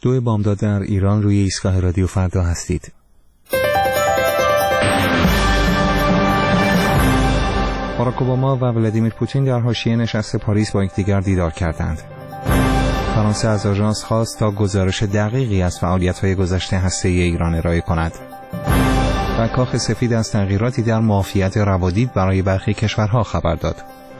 2 بامداد در ایران روی ایستگاه رادیو فردا هستید. باراک اوباما و ولادیمیر پوتین در حاشیه نشست پاریس با یکدیگر دیدار کردند. فرانسه از آژانس خواست تا گزارش دقیقی از فعالیت‌های گذشته هسته‌ای ایران ارائه کند. و کاخ سفید از تغییراتی در معافیت روادید برای برخی کشورها خبر داد.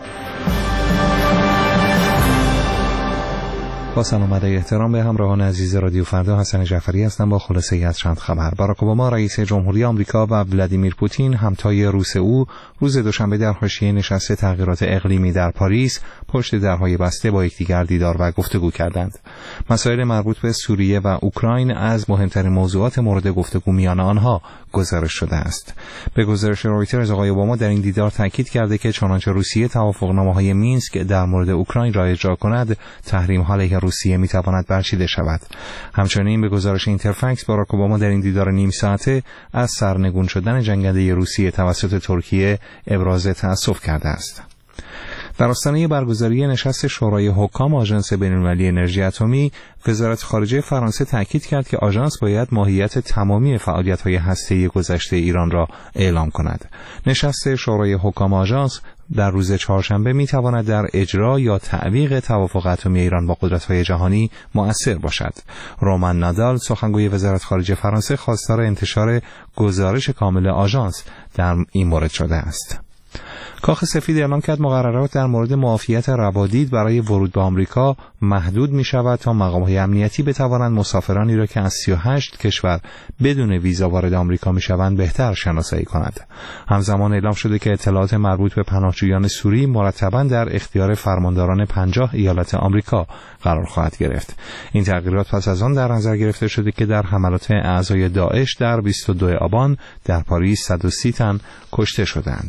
با سلام و احترام به همراهان عزیز رادیو فردا، حسن جعفری هستم با خلاصه از چند خبر. باراک اوباما رئیس جمهوری آمریکا و ولادیمیر پوتین همتای روس او روز دوشنبه در حاشیه نشست تغییرات اقلیمی در پاریس پشت درهای بسته با یکدیگر دیدار و گفتگو کردند. مسائل مربوط به سوریه و اوکراین از مهمترین موضوعات مورد گفتگو میان آنها گزارش شده است. به گزارش رویترز آقای اوباما در این دیدار تاکید کرده که چنانچه روسیه توافقنامه‌های مینسک در مورد اوکراین را اجرا کند، تحریم‌ها علیه روسیه میتواند برچیده شود. همچنین به گزارش اینترفکس باراک اوباما در این دیدار نیم ساعته از سرنگون شدن جنگنده روسیه توسط ترکیه ابراز تأسف کرده است. در آستانه برگزاری نشست شورای حکام آژانس بین‌المللی انرژی اتمی، وزارت خارجه فرانسه تاکید کرد که آژانس باید ماهیت تمامی فعالیت‌های هسته‌ای گذشته ایران را اعلام کند. نشست شورای حکام آژانس در روز چهارشنبه می‌تواند در اجرا یا تعویق توافق اتمی ایران با قدرت‌های جهانی مؤثر باشد. رومان نادال، سخنگوی وزارت خارجه فرانسه، خواستار انتشار گزارش کامل آژانس در این مورد شده است. کاخ سفید اعلام کرد مقررات در مورد معافیت روادید برای ورود به آمریکا محدود می شود تا مقام‌های امنیتی بتوانند مسافرانی را که از 38 کشور بدون ویزا وارد آمریکا می شوند بهتر شناسایی کنند. همزمان اعلام شده که اطلاعات مربوط به پناهجویان سوری مرتباً در اختیار فرمانداران 50 ایالت آمریکا قرار خواهد گرفت. این تغییرات پس از آن در نظر گرفته شده که در حملات اعضای داعش در 22 آبان در پاریس 130 تن کشته شدند.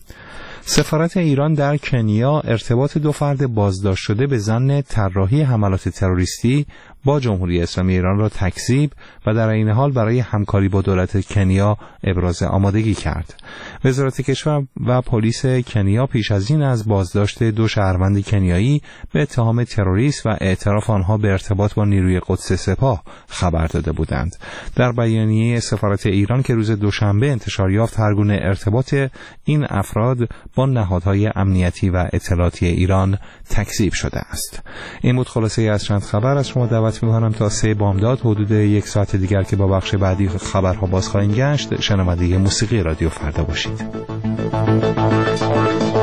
سفارت ایران در کنیا ارتباط 2 فرد بازداشت شده به ظن طراحی حملات تروریستی با جمهوری اسلامی ایران را تکذیب و در این حال برای همکاری با دولت کنیا ابراز آمادگی کرد. وزارت کشور و پلیس کنیا پیش از این از بازداشت 2 شهروند کنیایی به اتهام تروریسم و اعتراف آنها به ارتباط با نیروی قدس سپاه خبر داده بودند. در بیانیه سفارت ایران که روز دوشنبه انتشار یافت، هر گونه ارتباط این افراد با نهادهای امنیتی و اطلاعاتی ایران تکذیب شده است. این بود خلاصه از چند خبر. از شما دعوت می‌کنم تا 3 بامداد حدود 1 ساعت دیگر که با بخش بعدی خبرها باز خواهیم گشت، شنونده موسیقی رادیو فردا باشید.